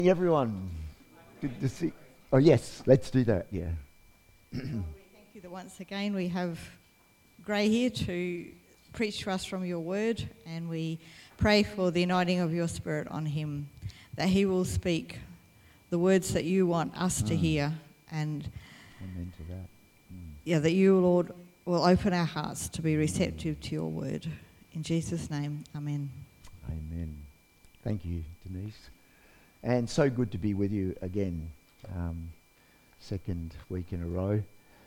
Everyone, good to see. Oh yes, let's do that. Yeah. We thank you that once again we have Gray here to preach to us from your word, and we pray for the anointing of your Spirit on him, that he will speak the words that you want us to hear, and Amen to that. yeah, that you, Lord, will open our hearts to be receptive to your word. In Jesus' name, amen. Amen. Thank you, Denise. And so good to be with you again, second week in a row.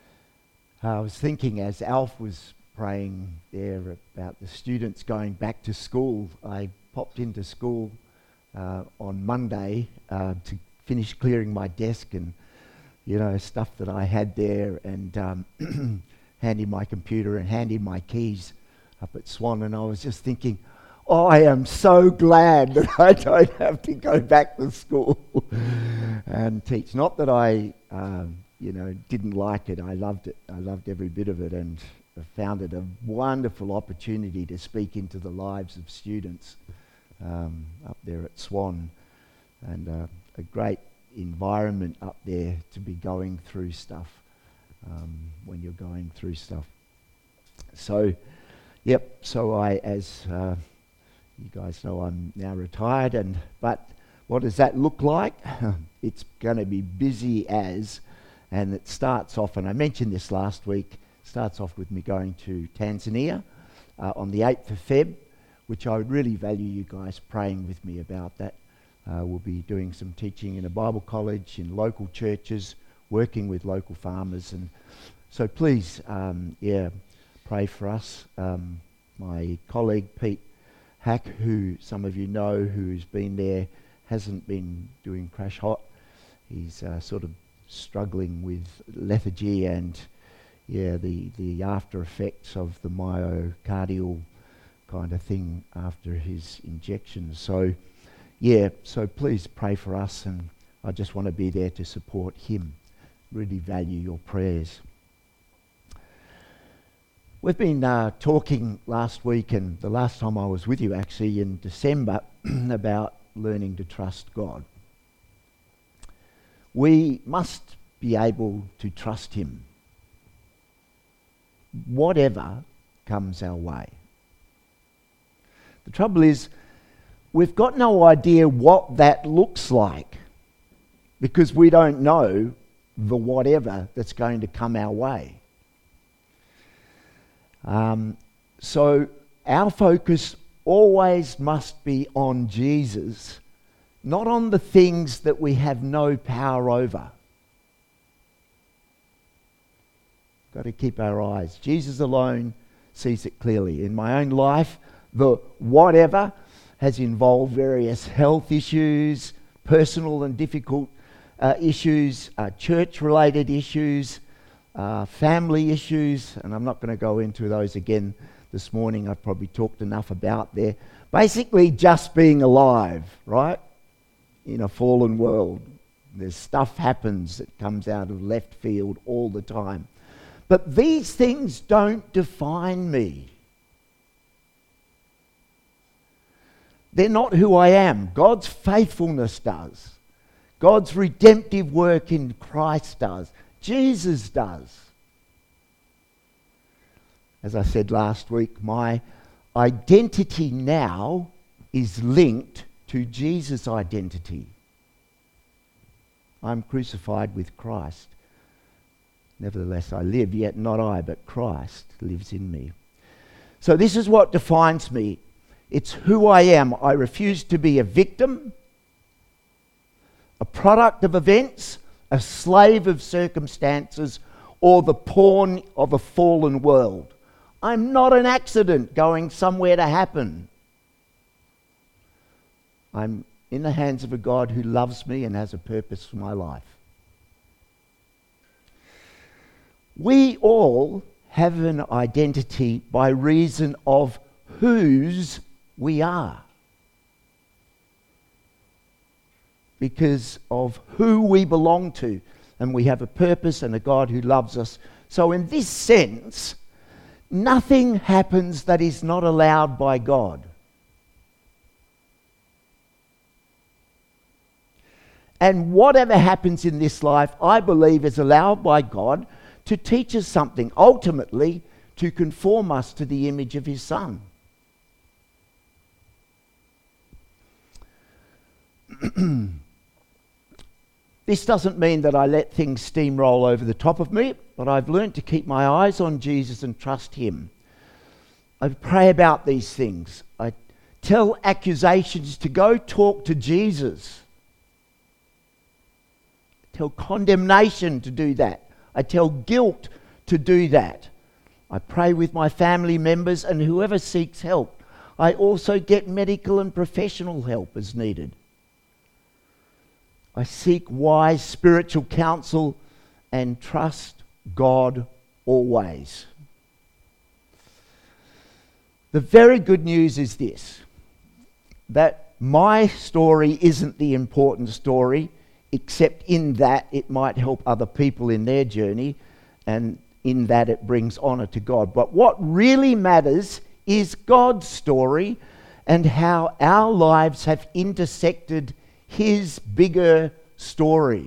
I was thinking as Alf was praying there about the students going back to school, I popped into school on Monday to finish clearing my desk and, stuff that I had there, and hand in my computer and hand in my keys up at Swan, and I was just thinking, I am so glad that I don't have to go back to school and teach. Not that I, didn't like it. I loved it. I loved every bit of it, and I found it a wonderful opportunity to speak into the lives of students up there at Swan, and a great environment up there to be going through stuff when you're going through stuff. So, so I, as you guys know, I'm now retired, but what does that look like? It's going to be busy and it starts off, and I mentioned this last week, starts off with me going to Tanzania on the 8th of Feb, which I would really value you guys praying with me about that. We'll be doing some teaching in a Bible college, in local churches, working with local farmers, and so please, pray for us. My colleague Pete Hack, who some of you know, who's been there, hasn't been doing crash hot. He's sort of struggling with lethargy and the after effects of the myocardial kind of thing after his injections. So please pray for us, and I just want to be there to support him. Really value your prayers. We've been talking last week, and the last time I was with you actually in December, about learning to trust God. We must be able to trust him, whatever comes our way. The trouble is, we've got no idea what that looks like, because we don't know the whatever that's going to come our way. So our focus always must be on Jesus, not on the things that we have no power over. Got to keep our eyes. Jesus alone sees it clearly. In my own life, the whatever has involved various health issues, personal and difficult issues, church-related issues, family issues, and I'm not going to go into those again this morning. I've probably talked enough about there. Basically, just being alive, right? In a fallen world. There's stuff happens that comes out of left field all the time. But these things don't define me. They're not who I am. God's faithfulness does. God's redemptive work in Christ does. Jesus does. As I said last week, my identity now is linked to Jesus' identity. I'm crucified with Christ. Nevertheless, I live, yet not I, but Christ lives in me. So this is what defines me. It's who I am. I refuse to be a victim, a product of events, a slave of circumstances, or the pawn of a fallen world. I'm not an accident going somewhere to happen. I'm in the hands of a God who loves me and has a purpose for my life. We all have an identity by reason of whose we are. Because of who we belong to, and we have a purpose and a God who loves us. So in this sense, nothing happens that is not allowed by God. And whatever happens in this life, I believe, is allowed by God to teach us something, ultimately to conform us to the image of his Son. This doesn't mean that I let things steamroll over the top of me, but I've learned to keep my eyes on Jesus and trust him. I pray about these things. I tell accusations to go talk to Jesus. I tell condemnation to do that. I tell guilt to do that. I pray with my family members and whoever seeks help. I also get medical and professional help as needed. I seek wise spiritual counsel and trust God always. The very good news is this, that my story isn't the important story, except in that it might help other people in their journey, and in that it brings honour to God. But what really matters is God's story and how our lives have intersected his bigger story.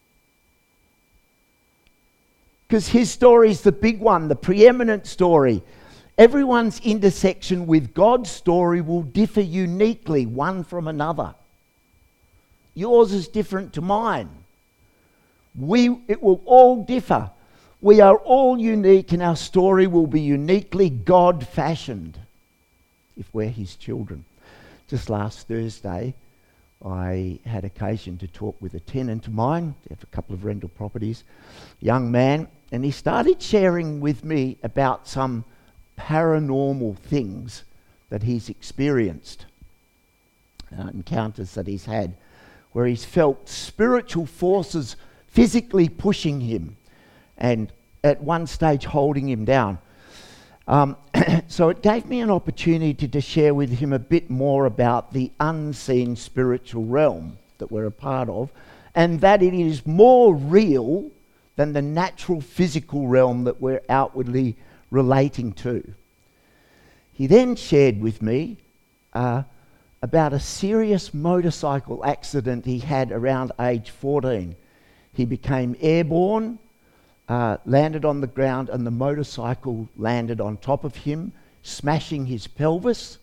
Because his story is the big one, the preeminent story. Everyone's intersection with God's story will differ uniquely one from another. Yours is different to mine. It will all differ. We are all unique, and our story will be uniquely God-fashioned if we're his children. Just last Thursday, I had occasion to talk with a tenant of mine. They have a couple of rental properties, young man, and he started sharing with me about some paranormal things that he's experienced, encounters that he's had, where he's felt spiritual forces physically pushing him and at one stage holding him down. So it gave me an opportunity to share with him a bit more about the unseen spiritual realm that we're a part of, and that it is more real than the natural physical realm that we're outwardly relating to. He then shared with me about a serious motorcycle accident he had around age 14. He became airborne, landed on the ground, and the motorcycle landed on top of him, smashing his pelvis,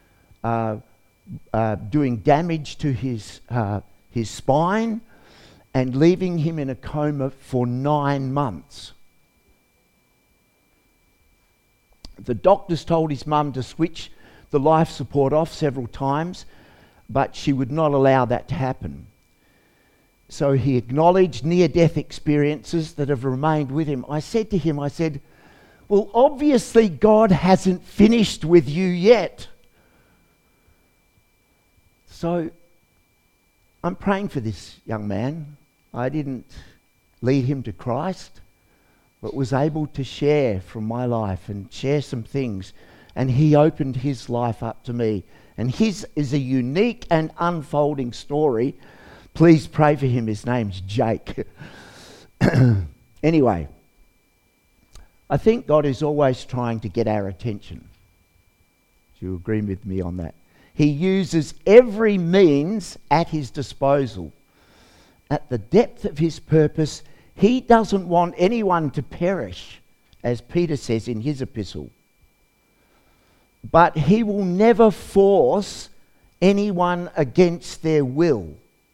doing damage to his spine, and leaving him in a coma for 9 months. The doctors told his mum to switch the life support off several times, but she would not allow that to happen. So he acknowledged near-death experiences that have remained with him. I said to him, well, obviously God hasn't finished with you yet. So I'm praying for this young man. I didn't lead him to Christ, but was able to share from my life and share some things. And he opened his life up to me. And his is a unique and unfolding story. Please pray for him. His name's Jake. Anyway, I think God is always trying to get our attention. Do you agree with me on that? He uses every means at his disposal. At the depth of his purpose, he doesn't want anyone to perish, as Peter says in his epistle. But he will never force anyone against their will.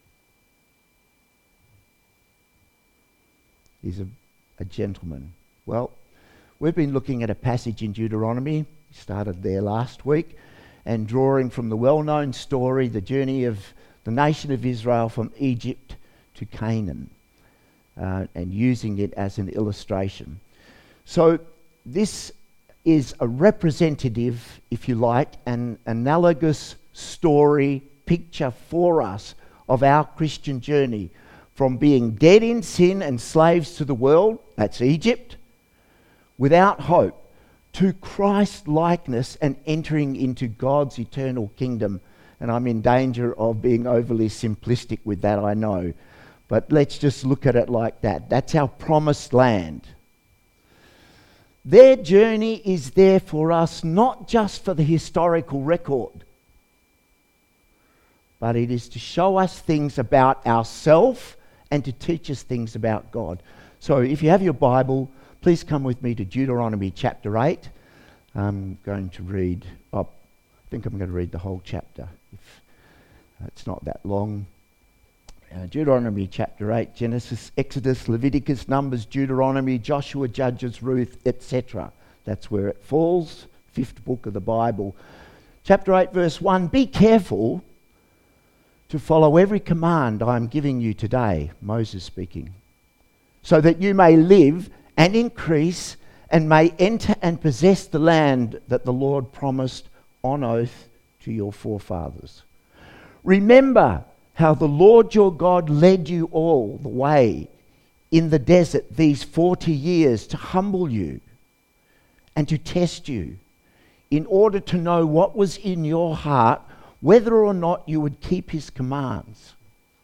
He's a gentleman. Well, we've been looking at a passage in Deuteronomy. We started there last week, and drawing from the well-known story, the journey of the nation of Israel from Egypt to Canaan, and using it as an illustration. So this is a representative, if you like, an analogous story, picture for us of our Christian journey from being dead in sin and slaves to the world, that's Egypt, without hope, to Christ-likeness and entering into God's eternal kingdom. And I'm in danger of being overly simplistic with that, I know. But let's just look at it like that. That's our promised land. Their journey is there for us, not just for the historical record, but it is to show us things about ourselves and to teach us things about God. So if you have your Bible, please come with me to Deuteronomy chapter 8. I'm going to read, I think I'm going to read the whole chapter. It's not that long. Deuteronomy chapter 8, Genesis, Exodus, Leviticus, Numbers, Deuteronomy, Joshua, Judges, Ruth, etc. That's where it falls, 5th book of the Bible. Chapter 8, verse 1, be careful to follow every command I am giving you today, Moses speaking, so that you may live and increase and may enter and possess the land that the Lord promised on oath to your forefathers. Remember how the Lord your God led you all the way in the desert these 40 years to humble you and to test you in order to know what was in your heart, whether or not you would keep his commands.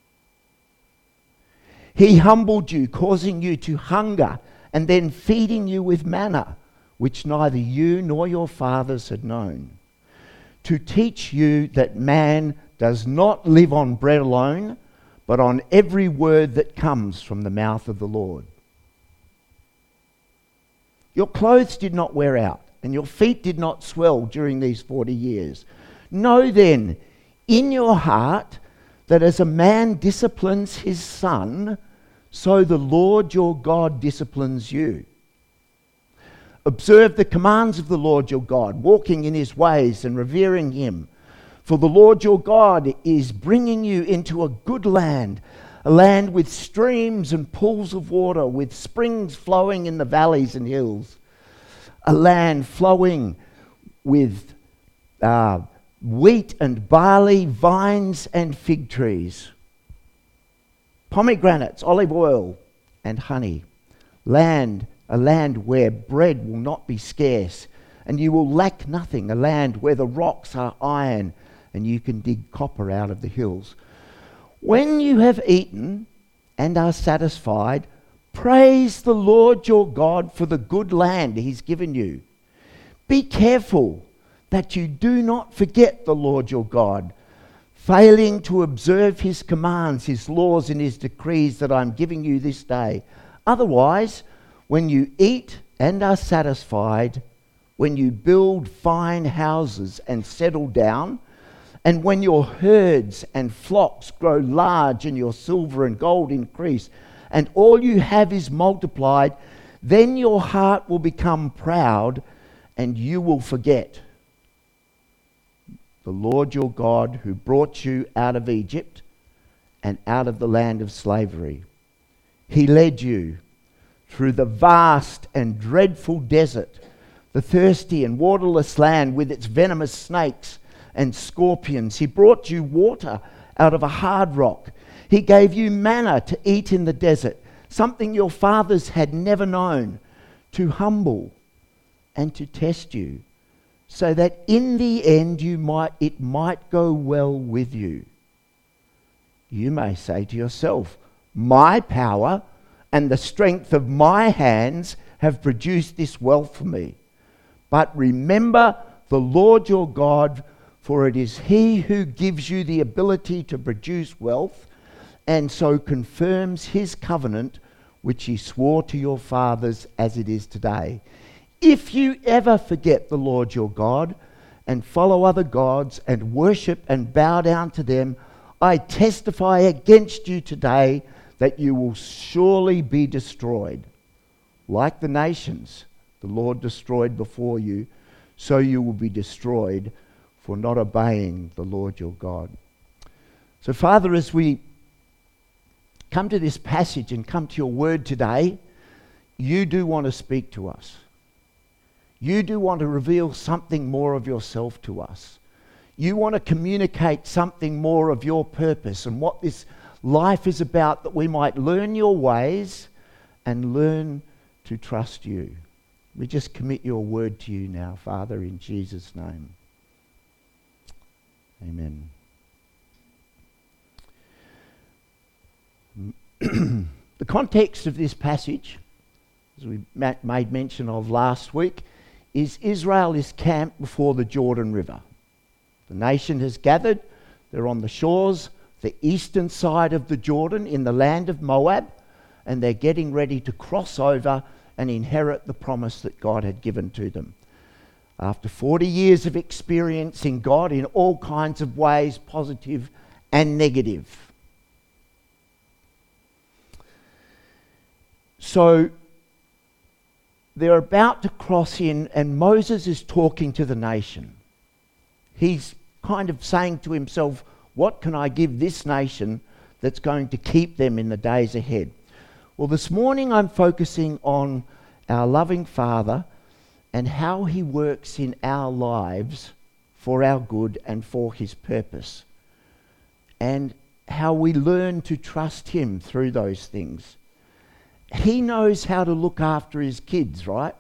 He humbled you, causing you to hunger, and then feeding you with manna, which neither you nor your fathers had known, to teach you that man does not live on bread alone, but on every word that comes from the mouth of the Lord. Your clothes did not wear out, and your feet did not swell during these 40 years. Know then in your heart that as a man disciplines his son, so the Lord your God disciplines you. Observe the commands of the Lord your God, walking in his ways and revering him. For the Lord your God is bringing you into a good land, a land with streams and pools of water, with springs flowing in the valleys and hills, a land flowing with wheat and barley, vines and fig trees, pomegranates, olive oil and honey, a land where bread will not be scarce, and you will lack nothing, a land where the rocks are iron, and you can dig copper out of the hills. When you have eaten and are satisfied, praise the Lord your God for the good land he's given you. Be careful that you do not forget the Lord your God, failing to observe his commands, his laws, and his decrees that I'm giving you this day. Otherwise, when you eat and are satisfied, when you build fine houses and settle down, and when your herds and flocks grow large and your silver and gold increase, and all you have is multiplied, then your heart will become proud and you will forget the Lord your God who brought you out of Egypt and out of the land of slavery. He led you through the vast and dreadful desert, the thirsty and waterless land with its venomous snakes and scorpions. He brought you water out of a hard rock. He gave you manna to eat in the desert, something your fathers had never known, to humble and to test you, so that in the end it might go well with you. You may say to yourself, my power and the strength of my hands have produced this wealth for me. But remember the Lord your God, for it is he who gives you the ability to produce wealth, and so confirms his covenant, which he swore to your fathers as it is today. If you ever forget the Lord your God, and follow other gods, and worship and bow down to them, I testify against you today that you will surely be destroyed. Like the nations the Lord destroyed before you, so you will be destroyed for not obeying the Lord your God. So, Father, as we come to this passage and come to your word today, you do want to speak to us. You do want to reveal something more of yourself to us. You want to communicate something more of your purpose and what this life is about, that we might learn your ways and learn to trust you. We just commit your word to you now, Father, in Jesus' name. Amen. The context of this passage, as we made mention of last week, is Israel is camped before the Jordan River. The nation has gathered They're on the shores, the eastern side of the Jordan in the land of Moab, and they're getting ready to cross over and inherit the promise that God had given to them. After 40 years of experiencing God in all kinds of ways, positive and negative. So they're about to cross in, and Moses is talking to the nation. He's kind of saying to himself, what can I give this nation that's going to keep them in the days ahead? Well, this morning I'm focusing on our loving Father and how he works in our lives for our good and for his purpose, and how we learn to trust him through those things. He knows how to look after his kids, right?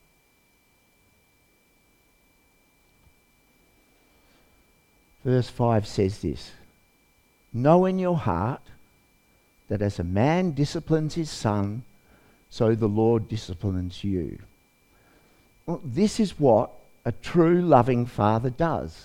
Verse 5 says this: know in your heart that as a man disciplines his son, so the Lord disciplines you. Well, this is what a true loving father does.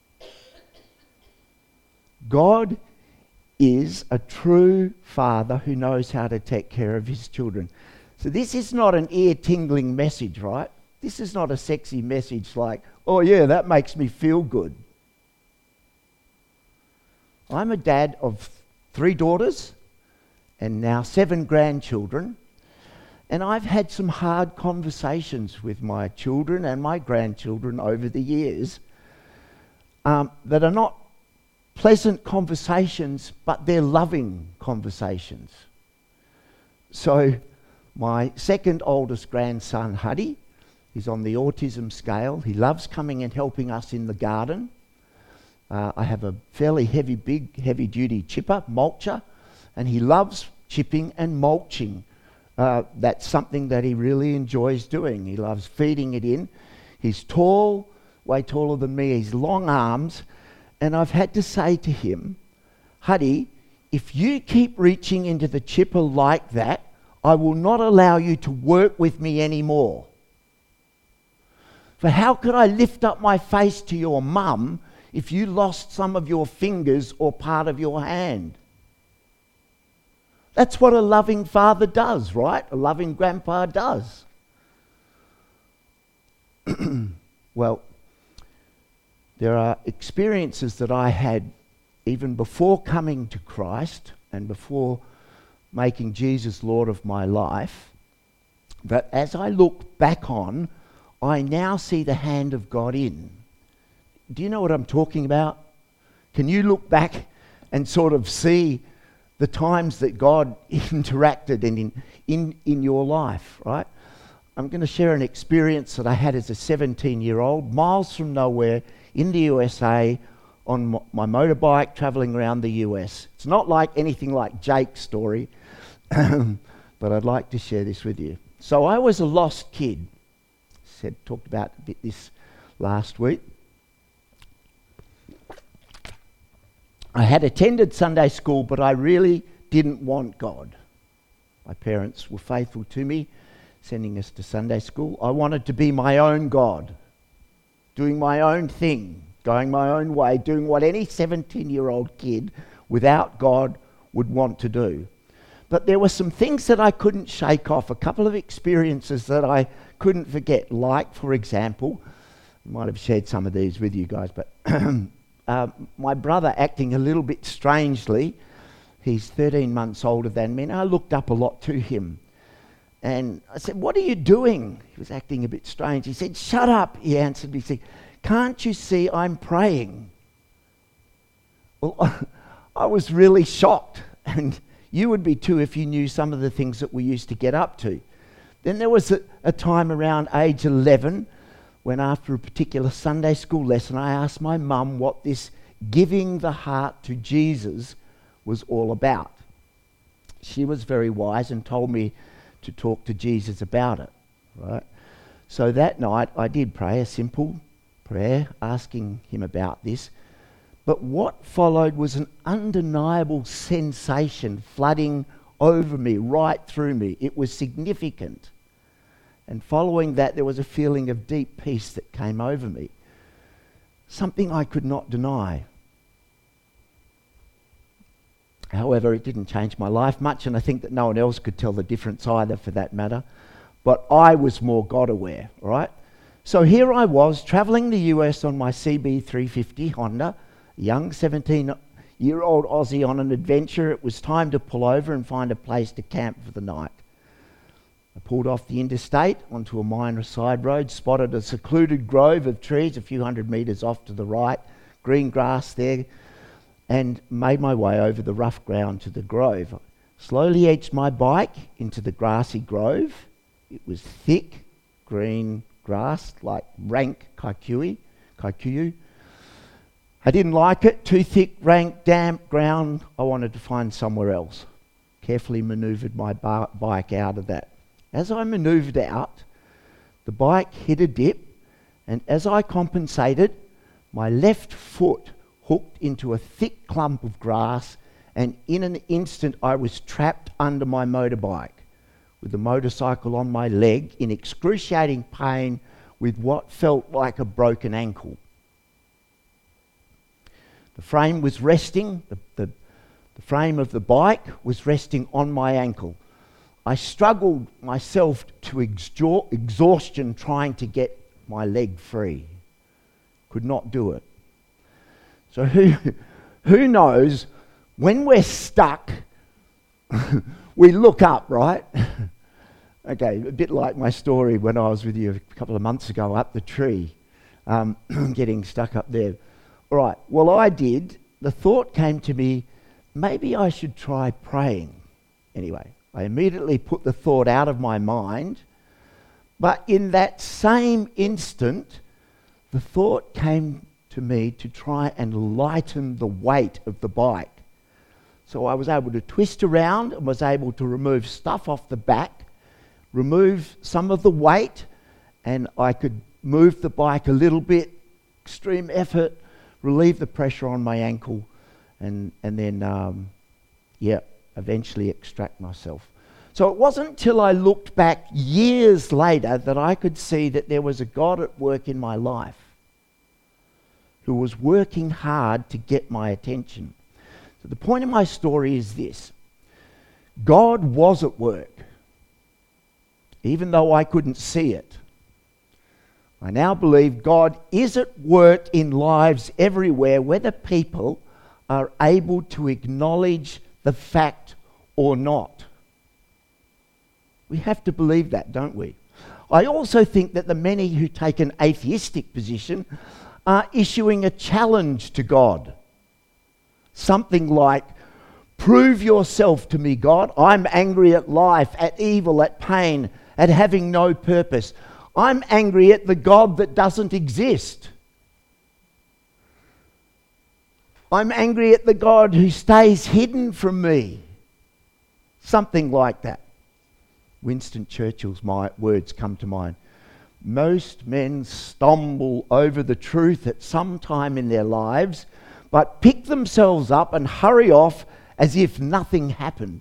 God is a true father who knows how to take care of his children. So this is not an ear-tingling message, right? This is not a sexy message like, oh yeah, that makes me feel good. I'm a dad of 3 daughters and now 7 grandchildren, and I've had some hard conversations with my children and my grandchildren over the years that are not pleasant conversations, but they're loving conversations. So my second oldest grandson, Huddy, he's on the autism scale. He loves coming and helping us in the garden. I have a fairly heavy-duty chipper, mulcher, and he loves chipping and mulching. That's something that he really enjoys doing. He loves feeding it in. He's tall, way taller than me. He's long arms. And I've had to say to him, Huddy, if you keep reaching into the chipper like that, I will not allow you to work with me anymore. For how could I lift up my face to your mum if you lost some of your fingers or part of your hand? That's what a loving father does, right? A loving grandpa does. Well, there are experiences that I had even before coming to Christ and before making Jesus Lord of my life, that as I look back on, I now see the hand of God in. Do you know what I'm talking about? Can you look back and sort of see the times that God interacted in your life, right? I'm going to share an experience that I had as a 17-year-old, miles from nowhere, in the USA, on my motorbike, travelling around the US. It's not like anything like Jake's story, but I'd like to share this with you. So I was a lost kid. Talked about a bit this last week. I had attended Sunday school, but I really didn't want God. My parents were faithful to me, sending us to Sunday school. I wanted to be my own God, doing my own thing, going my own way, doing what any 17-year-old kid without God would want to do. But there were some things that I couldn't shake off, a couple of experiences that I couldn't forget, like, for example, I might have shared some of these with you guys, but my brother acting a little bit strangely. He's 13 months older than me, and I looked up a lot to him. And I said, "What are you doing?" He was acting a bit strange. He said, "Shut up," he answered me. He said, "Can't you see I'm praying?" Well, I was really shocked, and you would be too if you knew some of the things that we used to get up to. Then there was a time around age 11 when, after a particular Sunday school lesson, I asked my mum what this giving the heart to Jesus was all about. She was very wise and told me to talk to Jesus about it, right? So that night I did pray a simple prayer asking him about this. But what followed was an undeniable sensation flooding over me, right through me. It was significant. And following that, there was a feeling of deep peace that came over me. Something I could not deny. However, it didn't change my life much, and I think that no one else could tell the difference either, for that matter. But I was more God-aware, all right? So here I was, travelling the US on my CB350 Honda, a young 17-year-old Aussie on an adventure. It was time to pull over and find a place to camp for the night. I pulled off the interstate onto a minor side road, spotted a secluded grove of trees a few hundred metres off to the right, green grass there, and made my way over the rough ground to the grove. I slowly edged my bike into the grassy grove. It was thick, green grass, like rank kikuyu. I didn't like it. Too thick, rank, damp ground. I wanted to find somewhere else. Carefully manoeuvred my bike out of that. As I manoeuvred out, the bike hit a dip, and as I compensated, my left foot hooked into a thick clump of grass, and in an instant I was trapped under my motorbike, with the motorcycle on my leg, in excruciating pain, with what felt like a broken ankle. The frame was resting, the frame of the bike was resting on my ankle. I struggled myself to exhaustion trying to get my leg free. Could not do it. So who knows, when we're stuck, we look up, right? Okay, a bit like my story when I was with you a couple of months ago up the tree, getting stuck up there. All right, well, I did. The thought came to me, maybe I should try praying. Anyway, I immediately put the thought out of my mind, but in that same instant, the thought came to me to try and lighten the weight of the bike. So I was able to twist around and was able to remove stuff off the back, remove some of the weight, and I could move the bike a little bit, extreme effort, relieve the pressure on my ankle, and then eventually extract myself. So it wasn't until I looked back years later that I could see that there was a God at work in my life who was working hard to get my attention. So the point of my story is this: God was at work, even though I couldn't see it. I now believe God is at work in lives everywhere, whether people are able to acknowledge the fact or not. We have to believe that, don't we? I also think that the many who take an atheistic position are issuing a challenge to God. Something like, prove yourself to me, God. I'm angry at life, at evil, at pain, at having no purpose. I'm angry at the God that doesn't exist. I'm angry at the God who stays hidden from me. Something like that. Winston Churchill's words come to mind. Most men stumble over the truth at some time in their lives, but pick themselves up and hurry off as if nothing happened.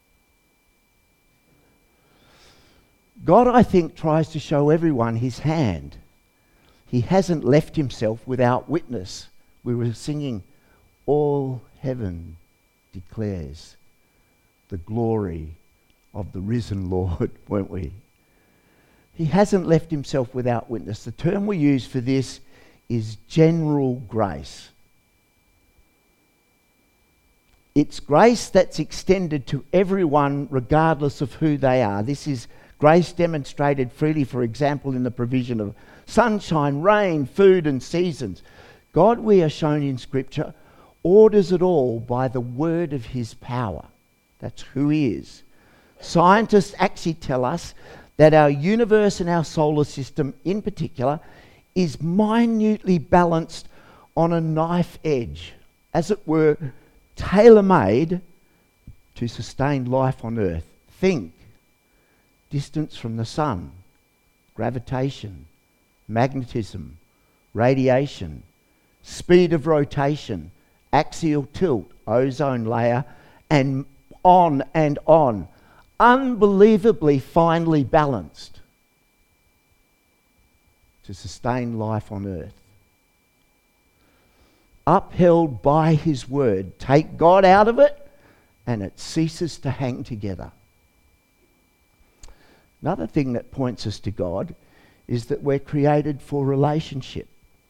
God, I think, tries to show everyone his hand. He hasn't left himself without witness. We were singing, all heaven declares the glory of the risen Lord, weren't we? He hasn't left himself without witness. The term we use for this is general grace. It's grace that's extended to everyone regardless of who they are. This is grace demonstrated freely, for example, in the provision of sunshine, rain, food and seasons. God, we are shown in Scripture, orders it all by the word of his power. That's who he is. Scientists actually tell us that our universe and our solar system in particular is minutely balanced on a knife edge, as it were, tailor-made to sustain life on Earth. Think, distance from the sun, gravitation, magnetism, radiation, speed of rotation, axial tilt, ozone layer, and on and on. Unbelievably finely balanced to sustain life on Earth. Upheld by his word. Take God out of it, and it ceases to hang together. Another thing that points us to God is that we're created for relationship.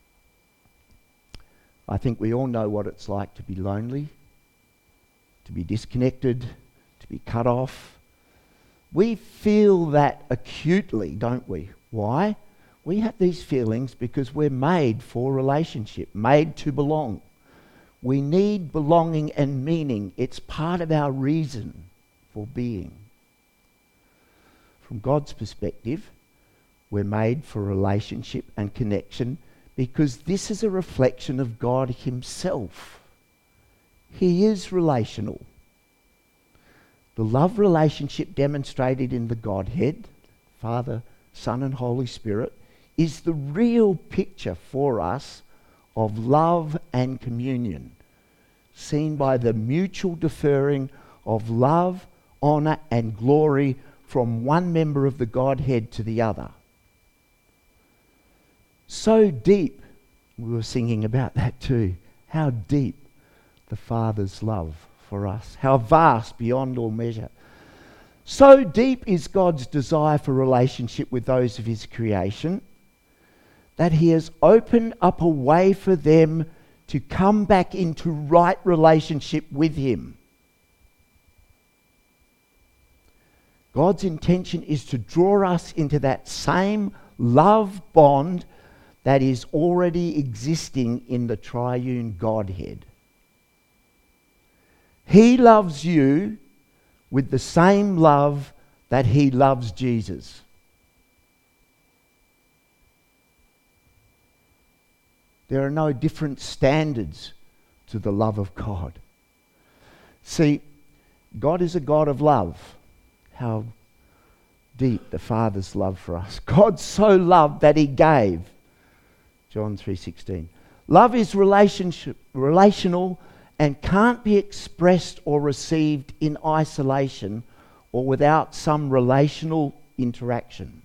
I think we all know what it's like to be lonely, to be disconnected, to be cut off. We feel that acutely, don't we? Why? We have these feelings because we're made for relationship, made to belong. We need belonging and meaning. It's part of our reason for being. From God's perspective, we're made for relationship and connection because this is a reflection of God Himself. He is relational. The love relationship demonstrated in the Godhead, Father, Son and Holy Spirit, is the real picture for us of love and communion, seen by the mutual deferring of love, honour and glory from one member of the Godhead to the other. So deep, we were singing about that too, how deep the Father's love for us, how vast beyond all measure. So deep is God's desire for relationship with those of His creation that He has opened up a way for them to come back into right relationship with Him. God's intention is to draw us into that same love bond that is already existing in the triune Godhead. He loves you with the same love that He loves Jesus. There are no different standards to the love of God. See, God is a God of love. How deep the Father's love for us. God so loved that He gave. John 3:16. Love is relational and can't be expressed or received in isolation or without some relational interaction.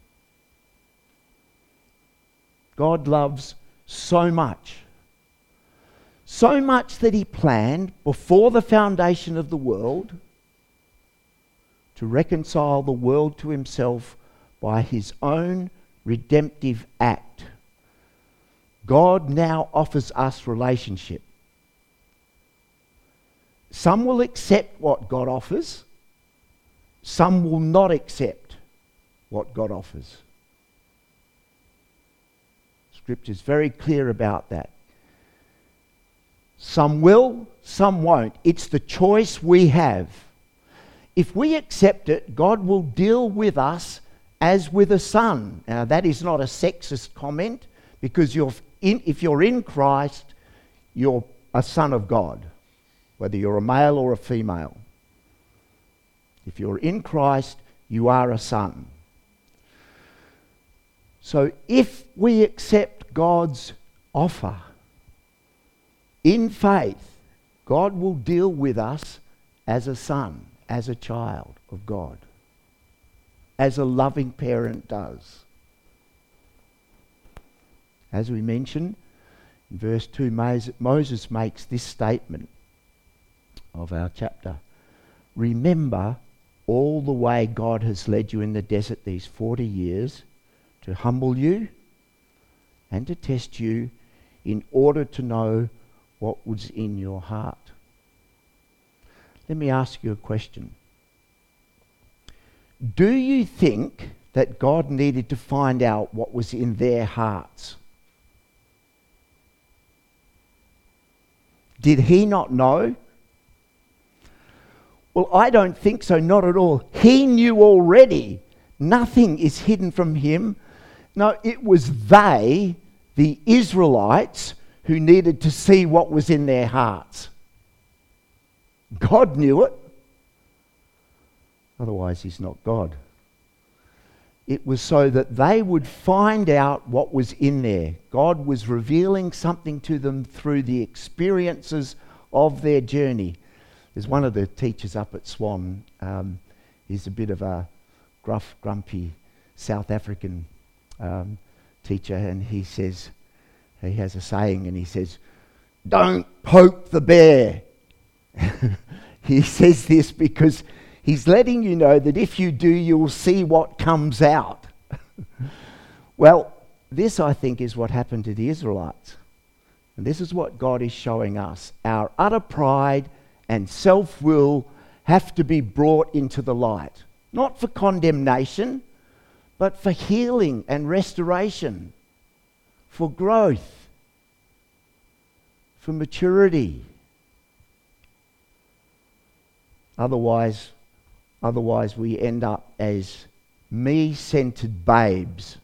God loves so much that He planned before the foundation of the world to reconcile the world to Himself by His own redemptive act. God now offers us relationship. Some will accept what God offers. Some will not accept what God offers. Scripture's very clear about that. Some will, some won't. It's the choice we have. If we accept it, God will deal with us as with a son. Now, that is not a sexist comment, because if you're in Christ, you're a son of God, whether you're a male or a female. If you're in Christ, you are a son. So if we accept God's offer in faith, God will deal with us as a son, as a child of God, as a loving parent does. As we mentioned, in verse 2, Moses makes this statement of our chapter. Remember all the way God has led you in the desert these 40 years to humble you and to test you in order to know what was in your heart. Let me ask you a question. Do you think that God needed to find out what was in their hearts? Did He not know? Well, I don't think so, not at all. He knew already. Nothing is hidden from Him. No, it was they, the Israelites, who needed to see what was in their hearts. God knew it. Otherwise, He's not God. It was so that they would find out what was in there. God was revealing something to them through the experiences of their journey. There's one of the teachers up at Swan. He's a bit of a gruff, grumpy South African teacher, and he says, he has a saying, and he says, "Don't poke the bear." He says this because he's letting you know that if you do, you'll see what comes out. Well, this, I think, is what happened to the Israelites. And this is what God is showing us. Our utter pride and self-will have to be brought into the light. Not for condemnation, but for healing and restoration, for growth, for maturity. Otherwise we end up as me-centered babes.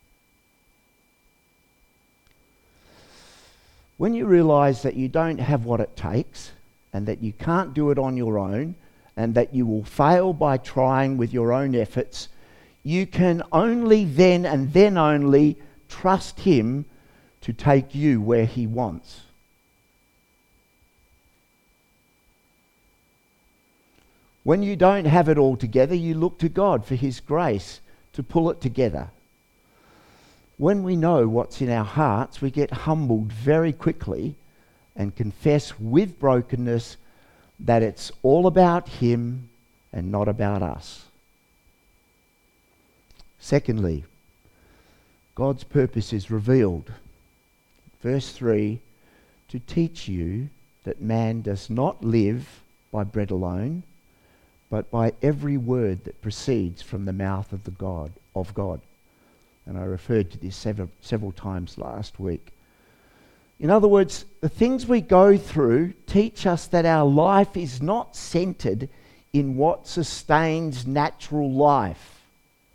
When you realize that you don't have what it takes and that you can't do it on your own and that you will fail by trying with your own efforts, you can only then and then only trust Him to take you where He wants. When you don't have it all together, you look to God for His grace to pull it together. When we know what's in our hearts, we get humbled very quickly and confess with brokenness that it's all about Him and not about us. Secondly, God's purpose is revealed. Verse 3, to teach you that man does not live by bread alone, but by every word that proceeds from the mouth of God. And I referred to this several times last week. In other words, the things we go through teach us that our life is not centered in what sustains natural life,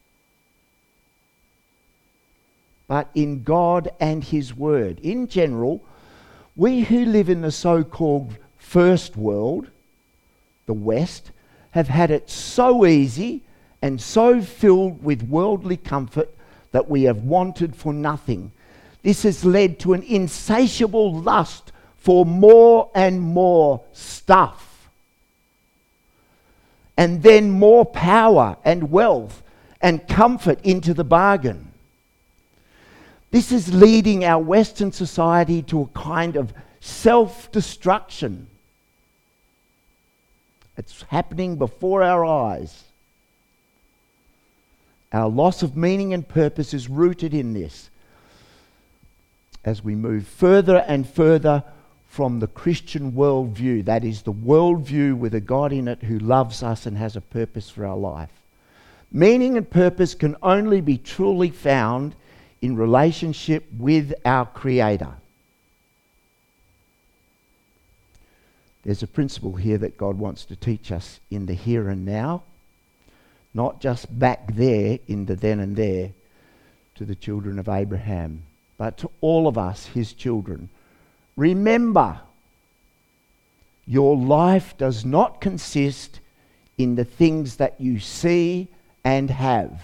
but in God and His Word. In general, we who live in the so-called first world, the West, have had it so easy and so filled with worldly comfort that we have wanted for nothing. This has led to an insatiable lust for more and more stuff, and then more power and wealth and comfort into the bargain. This is leading our Western society to a kind of self-destruction. It's happening before our eyes. Our loss of meaning and purpose is rooted in this. As we move further and further from the Christian worldview, that is the worldview with a God in it who loves us and has a purpose for our life. Meaning and purpose can only be truly found in relationship with our Creator. There's a principle here that God wants to teach us in the here and now, not just back there in the then and there to the children of Abraham, but to all of us, His children. Remember, your life does not consist in the things that you see and have.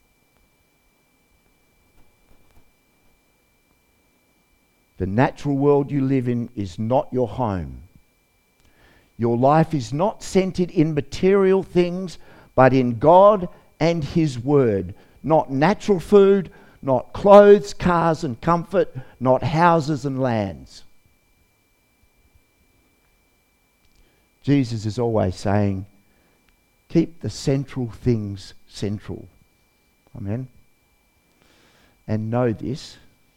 The natural world you live in is not your home. Your life is not centered in material things, but in God and His Word. Not natural food, not clothes, cars and comfort, not houses and lands. Jesus is always saying, keep the central things central. Amen. And know this,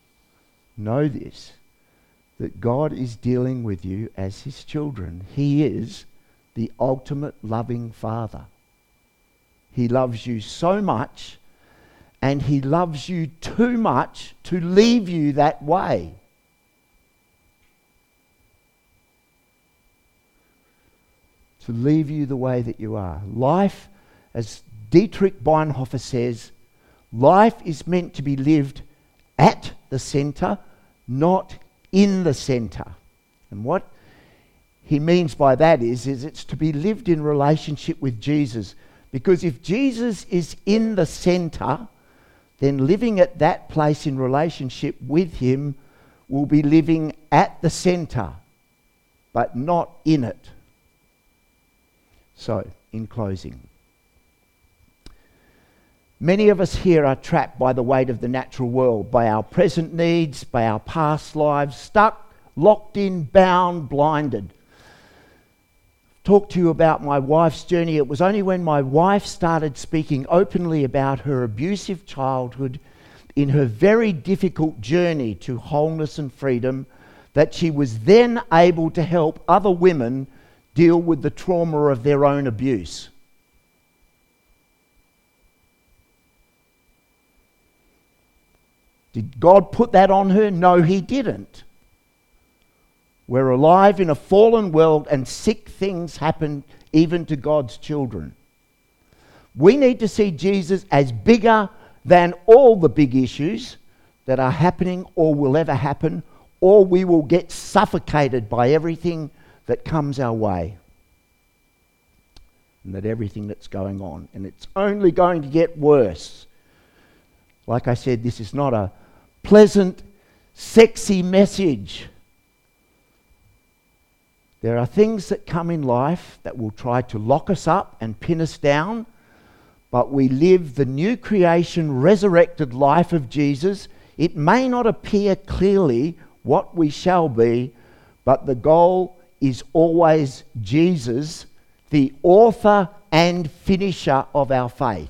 that God is dealing with you as His children. He is the ultimate loving Father. He loves you so much, and He loves you too much to leave you that way. To leave you the way that you are. Life, as Dietrich Bonhoeffer says, life is meant to be lived at the centre, not in the centre. And what he means by that is it's to be lived in relationship with Jesus. Because if Jesus is in the centre, then living at that place in relationship with Him will be living at the centre, but not in it. So, in closing, many of us here are trapped by the weight of the natural world, by our present needs, by our past lives, stuck, locked in, bound, blinded. talk to you about my wife's journey. It was only when my wife started speaking openly about her abusive childhood in her very difficult journey to wholeness and freedom that she was then able to help other women deal with the trauma of their own abuse. Did God put that on her? No, He didn't. We're alive in a fallen world and sick things happen even to God's children. We need to see Jesus as bigger than all the big issues that are happening or will ever happen, or we will get suffocated by everything that comes our way and that everything that's going on. And it's only going to get worse. Like I said, this is not a pleasant, sexy message. There are things that come in life that will try to lock us up and pin us down, but we live the new creation, resurrected life of Jesus. It may not appear clearly what we shall be, but the goal is always Jesus, the author and finisher of our faith.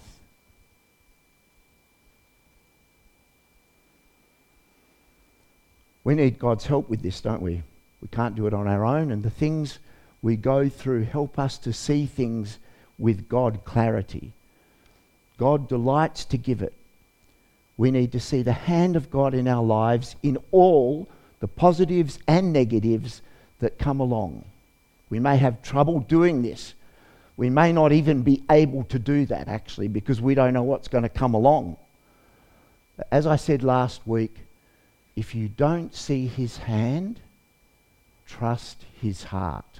We need God's help with this, don't we? We can't do it on our own, and the things we go through help us to see things with God clarity. God delights to give it. We need to see the hand of God in our lives in all the positives and negatives that come along. We may have trouble doing this. We may not even be able to do that, actually, because we don't know what's going to come along. But as I said last week, if you don't see His hand, trust His heart.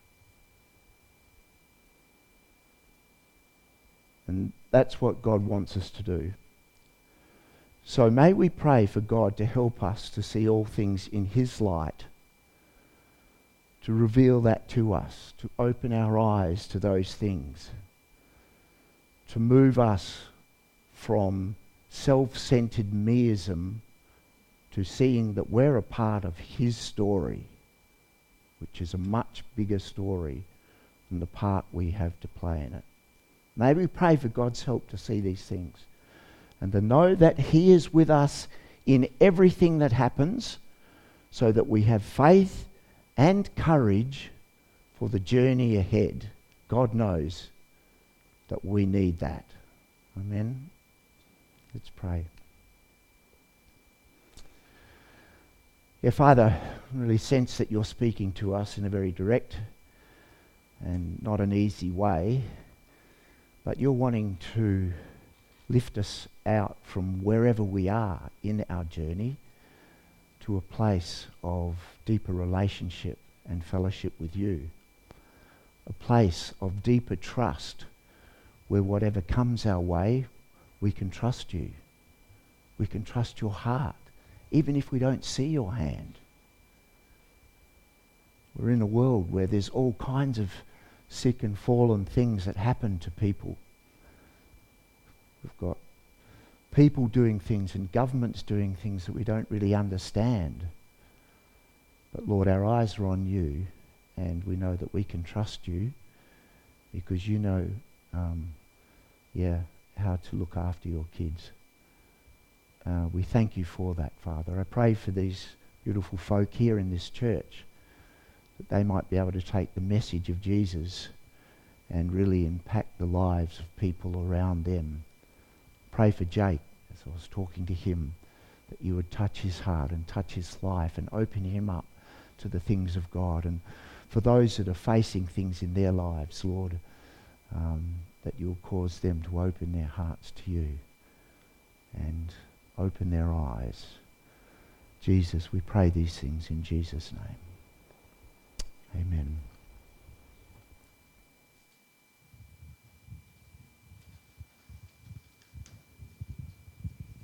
And that's what God wants us to do. So may we pray for God to help us to see all things in His light, to reveal that to us, to open our eyes to those things, to move us from self-centered meism to seeing that we're a part of His story, which is a much bigger story than the part we have to play in it. May we pray for God's help to see these things and to know that He is with us in everything that happens, so that we have faith and courage for the journey ahead. God knows that we need that. Amen. Let's pray. Yeah, Father, I really sense that You're speaking to us in a very direct and not an easy way, but You're wanting to lift us out from wherever we are in our journey to a place of deeper relationship and fellowship with You, a place of deeper trust where whatever comes our way, we can trust You. We can trust Your heart, even if we don't see Your hand. We're in a world where there's all kinds of sick and fallen things that happen to people. We've got people doing things and governments doing things that we don't really understand. But Lord, our eyes are on You, and we know that we can trust You because You know how to look after Your kids. We thank You for that, Father. I pray for these beautiful folk here in this church, that they might be able to take the message of Jesus and really impact the lives of people around them. Pray for Jake, as I was talking to him, that You would touch his heart and touch his life and open him up to the things of God. And for those that are facing things in their lives, Lord, that You'll cause them to open their hearts to You and open their eyes. Jesus, we pray these things in Jesus' name.